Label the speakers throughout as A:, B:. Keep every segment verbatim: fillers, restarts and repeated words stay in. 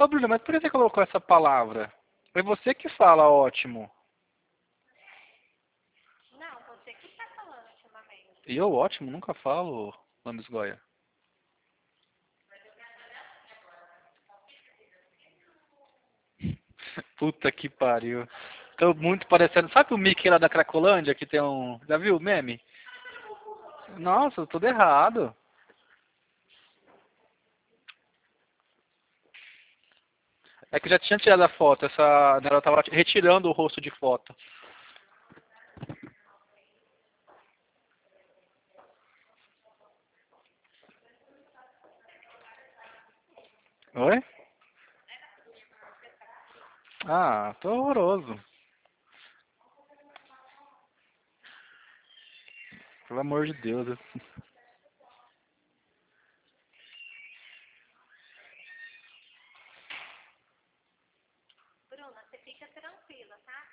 A: Ô, Bruno, mas por que você colocou essa palavra? Foi você que fala ótimo.
B: Não, você que tá falando ultimamente.
A: E eu ótimo, nunca falo, lambisgoia. Puta que pariu. Tô muito parecendo. Sabe o Mickey lá da Cracolândia que tem um. Já viu o meme? Nossa, tudo errado. É que eu já tinha tirado a foto, essa. Ela tava retirando o rosto de foto. Oi? Ah, tô horroroso. Pelo amor de Deus.
B: Bruna, você fica tranquila, tá?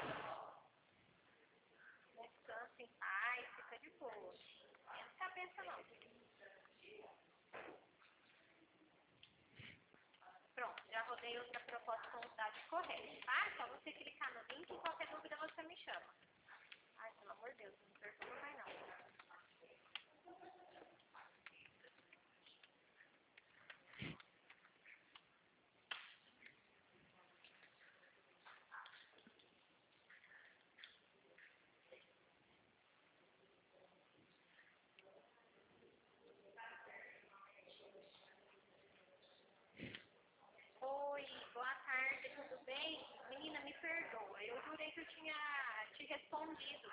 B: Descansa em paz, fica de boa. Não esquenta a cabeça não. Pronto, já rodei outra proposta com os dados corretos, tá? Só você clicar no link e qualquer dúvida você me chama. Ai, pelo amor de Deus, não me perturba mais não. Oi, boa tarde, tudo bem? Menina, me perdoa, eu jurei que eu tinha te respondido.